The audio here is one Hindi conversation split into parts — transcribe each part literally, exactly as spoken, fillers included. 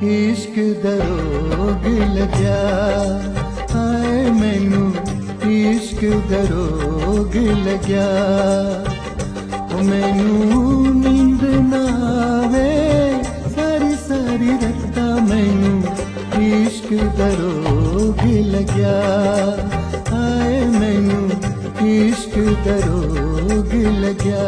इश्क दरोग लग्या, हाय मैनू इश्क दरोग लग्या। मैनू नींद ना आवे सारी सारी रत्ता, मैनू इश्क दरोग लग्या, हाय मैनू इश्क दरोग लग्या।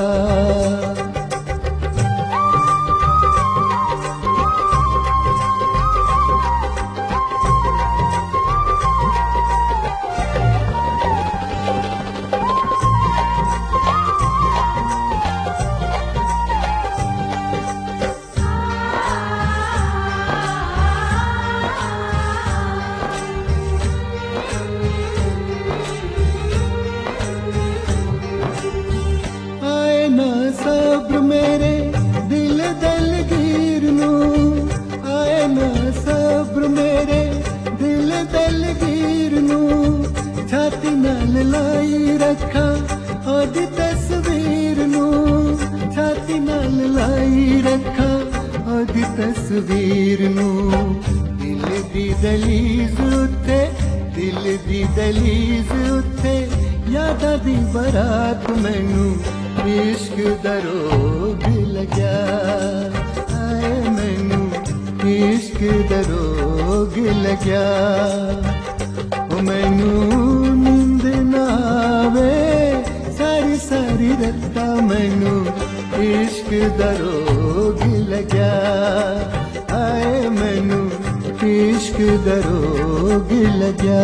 सब्र मेरे दिल दलगीर नू, आए ना सब्र मेरे दिल दलगीर नू। छाती नाल लाई रखा ओदी तस्वीर नू, छाती नाल लाई रखा ओदी तस्वीर नू। दिल दी दलीज उत्ते, दिल दी दलीज उत्ते यादा दी बरात, मैनू इश्क दरोग लग्या, आए मैनू इश्क दरोग लग्या। मैनू नींद ना आवे सारी सारी रत्ता, मैनू इश्क दरोग लग्या, आए मैनू इश्क दरोग लग्या।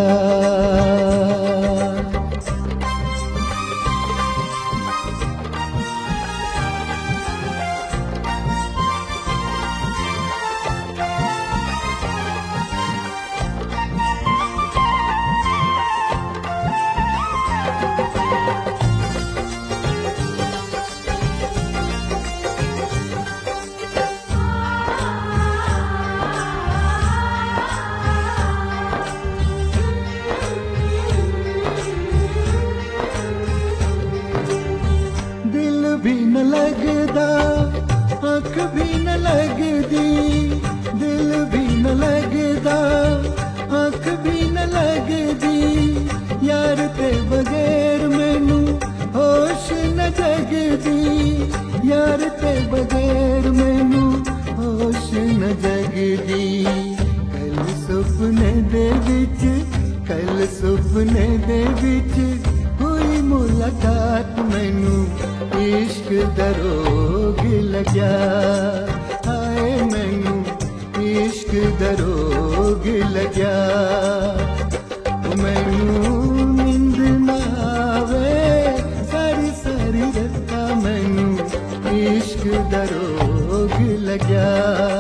भी न लगदा आँख भी न लगदी, दिल भी न लगदा आँख भी न लगदी। यार ते बगैर मैनू होश न जगदी, यार ते बगैर मैनू होश न जगदी। कल सुपने दे विच, कल सुपने दे विच हुई मुलाकात, मैनू इश्क दरोग लग्या, हाय मैनू इश्क दरोग लग्या। मैनू नींद ना आवे सारी सारी रत्ता, मैनू इश्क दरोग लग्या।